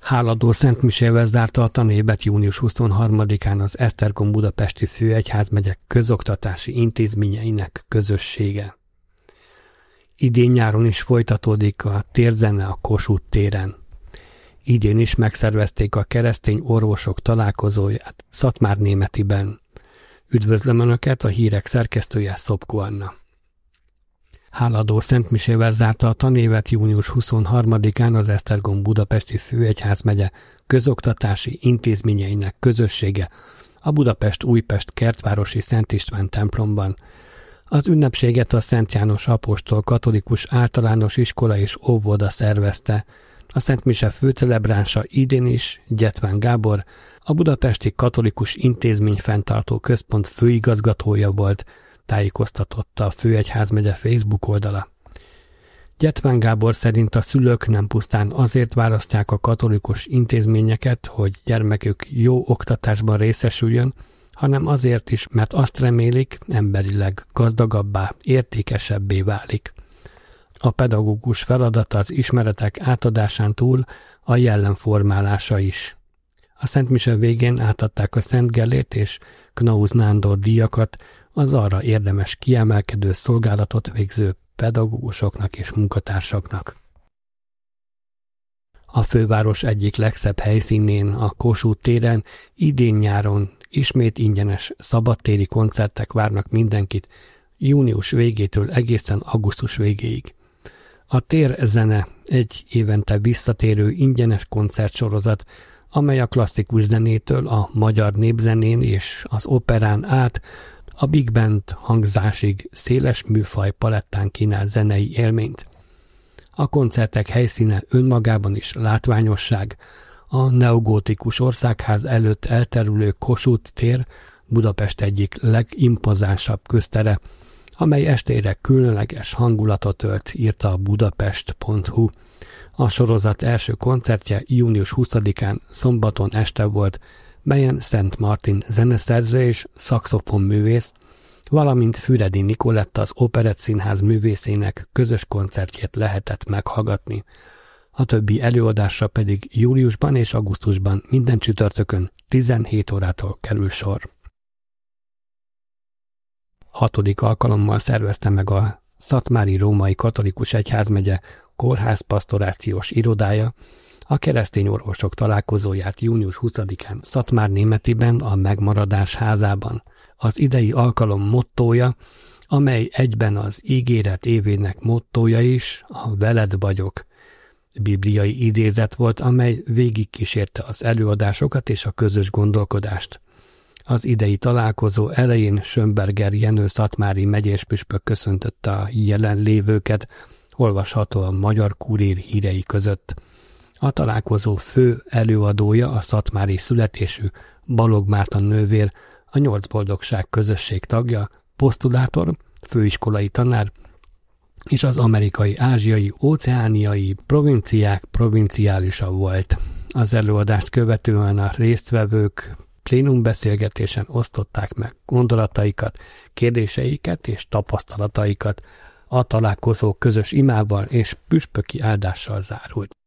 Háladó szentmisével zárta a tanévet június 23-án az Esztergom budapesti főegyházmegye közoktatási intézményeinek közössége. Idén nyáron is folytatódik a térzene a Kossuth téren. Idén is megszervezték a keresztény orvosok találkozóját Szatmárnémetiben. Üdvözlöm Önöket, a hírek szerkesztője Szopko Anna. Háladó szentmisével zárta a tanévet június 23-án az Esztergom budapesti főegyházmegye közoktatási intézményeinek közössége a Budapest-Újpest kertvárosi Szent István templomban. Az ünnepséget a Szent János apostol katolikus általános iskola és óvoda szervezte. A Szent Mise főcelebránsa idén is Gyetván Gábor, a Budapesti Katolikus Intézmény Fenntartó Központ főigazgatója volt, tájékoztatta a Főegyházmegye Facebook oldala. Gyetván Gábor szerint a szülők nem pusztán azért választják a katolikus intézményeket, hogy gyermekük jó oktatásban részesüljön, hanem azért is, mert azt remélik, emberileg gazdagabbá, értékesebbé válik. A pedagógus feladata az ismeretek átadásán túl a jellem formálása is. A Szent Mise végén átadták a Szent Gellért és Knauz Nándor díjakat az arra érdemes kiemelkedő szolgálatot végző pedagógusoknak és munkatársaknak. A főváros egyik legszebb helyszínén, a Kossuth téren idén nyáron ismét ingyenes szabadtéri koncertek várnak mindenkit június végétől egészen augusztus végéig. A térzene egy évente visszatérő ingyenes koncertsorozat, amely a klasszikus zenétől a magyar népzenén és az operán át a big band hangzásig széles műfaj palettán kínál zenei élményt. A koncertek helyszíne önmagában is látványosság, a neogótikus országház előtt elterülő Kossuth tér Budapest egyik legimpozánsabb köztere, amely estére különleges hangulatot ölt, írta a budapest.hu. A sorozat első koncertje június 20-án szombaton este volt, melyen Szent Martin zeneszerző és szaxofonművész, valamint Füredi Nikoletta az Operett Színház művészének közös koncertjét lehetett meghallgatni. A többi előadásra pedig júliusban és augusztusban minden csütörtökön 17 órától kerül sor. 6. alkalommal szervezte meg a Szatmári Római Katolikus Egyházmegye kórház pastorációs irodája a keresztény orvosok találkozóját június 20-án Szatmárnémetiben a Megmaradás házában. Az idei alkalom mottója, amely egyben az ígéret évének mottója is, a Veled vagyok bibliai idézet volt, amely végigkísérte az előadásokat és a közös gondolkodást. Az idei találkozó elején Schönberger Jenő szatmári megyéspüspök köszöntötte a jelenlévőket, olvasható a Magyar Kurír hírei között. A találkozó fő előadója a szatmári születésű Balogh Márton nővér, a Nyolc Boldogság közösség tagja, posztulátor, főiskolai tanár és az amerikai, ázsiai, óceániai provinciák provinciálisa volt. Az előadást követően a résztvevők plénumbeszélgetésen osztották meg gondolataikat, kérdéseiket és tapasztalataikat. A találkozó közös imával és püspöki áldással zárult.